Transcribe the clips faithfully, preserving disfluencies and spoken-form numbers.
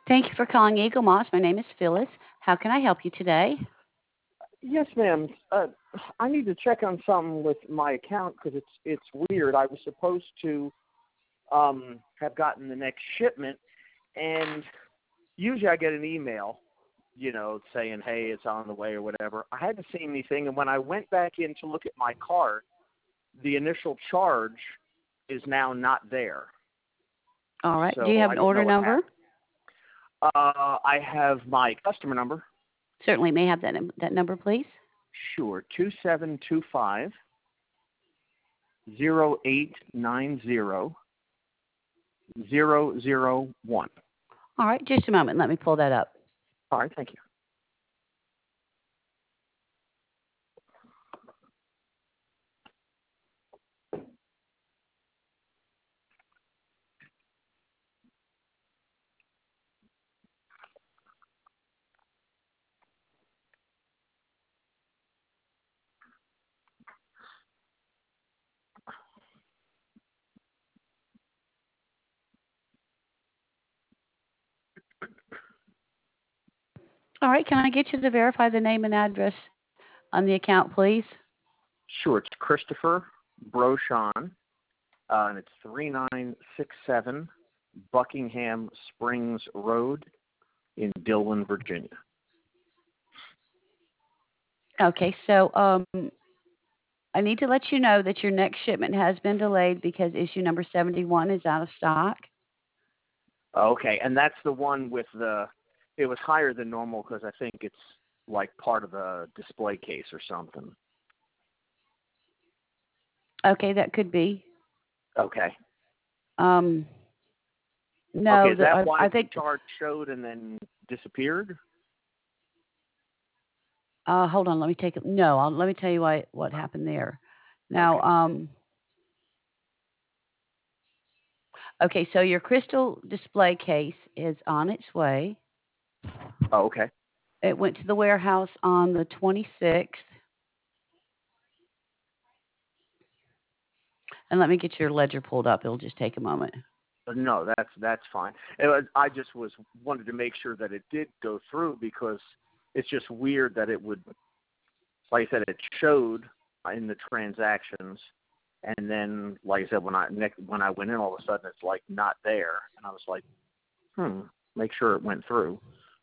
Thank you for calling Eagle Moss. My name is Phyllis. How can I help you today? Yes, ma'am. Uh, I need to check on something with my account because it's it's weird. I was supposed to um, have gotten the next shipment, and usually I get an email, you know, saying, hey, it's on the way or whatever. I hadn't seen anything, and when I went back in to look at my cart, the initial charge is now not there. All right. Do you So have I an don't know order what number? happened. Uh, I have my customer number. Certainly. May I have that, num- that number, please? Sure, two seven two five zero eight nine zero zero zero one. All right. Just a moment. Let me pull that up. All right, thank you. All right. Can I get you to verify the name and address on the account, please? Sure, it's Christopher Brochon, uh, and it's three nine six seven Buckingham Springs Road in Dillon, Virginia. Okay. So um, I need to let you know that your next shipment has been delayed because issue number seventy-one is out of stock. Okay, and that's the one with the, it was higher than normal because I think it's like part of the display case or something. Okay, that could be. Okay. Um, Okay, no, is the, that I, why I the think. charge showed and then disappeared? Uh, hold on, let me take it. No, I'll, let me tell you why, what happened there. Now, Okay. um, okay, so your crystal display case is on its way. Oh, okay. It went to the warehouse on the twenty-sixth. And let me get your ledger pulled up. It'll just take a moment. No, that's that's fine. It was, I just was wanted to make sure that it did go through because it's just weird that it would, like I said, it showed in the transactions, and then like I said, when I next, when I went in, all of a sudden it's like not there, and I was like, hmm, make sure it went through.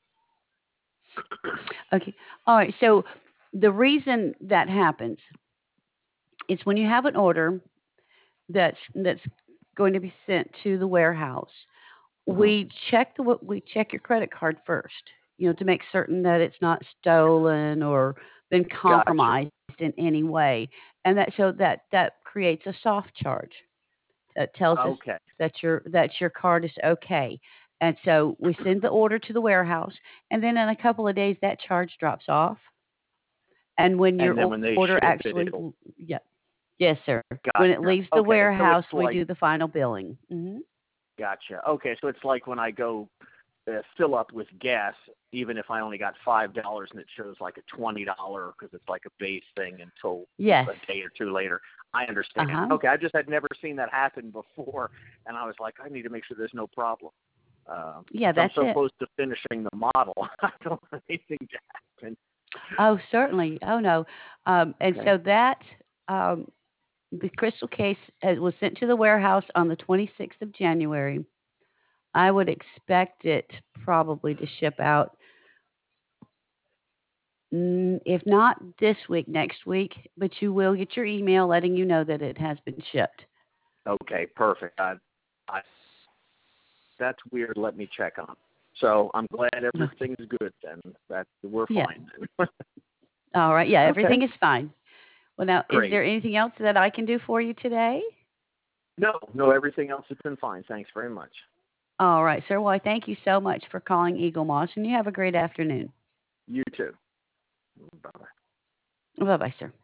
Okay. All right. So the reason that happens is when you have an order that's that's going to be sent to the warehouse, Mm-hmm. we check the we check your credit card first, you know, to make certain that it's not stolen or been Gotcha. compromised in any way, and that so that that creates a soft charge that tells us Okay. that your that your card is okay. And so we send the order to the warehouse, and then in a couple of days that charge drops off. And when And then your when they order ship it, actually, it'll. yeah, yes, sir. When it Gotcha. leaves the Okay, so it's warehouse, we like do the final billing. Hmm. gotcha. Okay, so it's like when I go uh, fill up with gas, even if I only got five dollars and it shows like a twenty dollar because it's like a base thing until Yes. a day or two later. I Uh understand. huh. Okay, I just had never seen that happen before, and I was like, I need to make sure there's no problem. Uh, Yeah, 'cause I'm that's so it. close to finishing the model, I don't want anything to happen. Oh, certainly. Oh no. Um, and Okay. so that um, the crystal case uh, was sent to the warehouse on the twenty-sixth of January. I would expect it probably to ship out, mm, if not this week, next week. But you will get your email letting you know that it has been shipped. Okay, perfect. I, I, that's weird. Let me check on. So I'm glad Okay. everything's good then. That we're Yeah. fine then. All right. Yeah, Okay, everything is fine. Well, now, is great. there anything else that I can do for you today? No, no, everything else has been fine. Thanks very much. All right, sir. Well, I thank you so much for calling Eagle Moss, and you have a great afternoon. You too. Bye bye. Bye bye, sir.